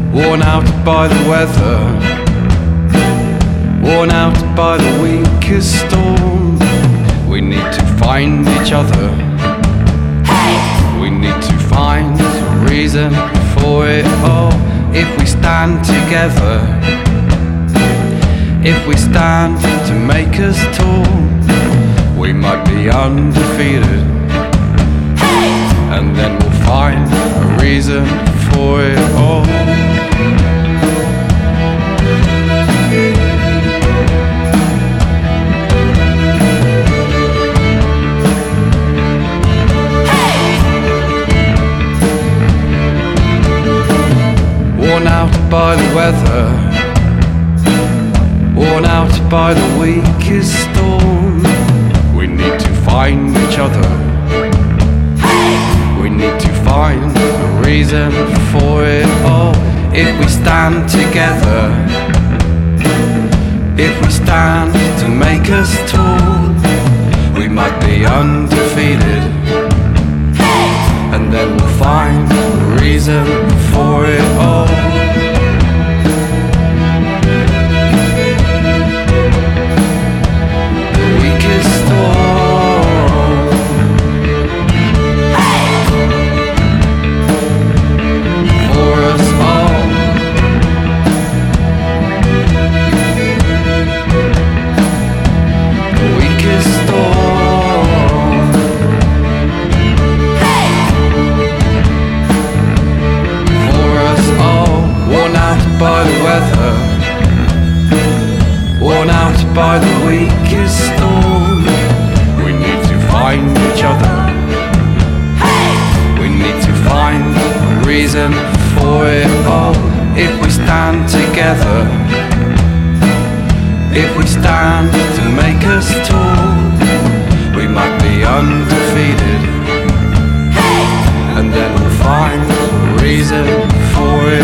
worn out by the weather, worn out by the weakest storm. We need to find each other. We need to find a reason for it all. If we stand together, if we stand to make us tall, we might be undefeated. And then we'll find a reason for it all. Worn out by the weather, worn out by the weakest storm. We need to find each other. We need to find a reason for it all. If we stand together, if we stand to make us tall, we might be undefeated. And then we'll find a reason for it all. By the weather, worn out by the weakest storm. We need to find each other. We need to find a reason for it all. If we stand together, if we stand to make us tall, we might be undefeated. And then we'll find a reason for it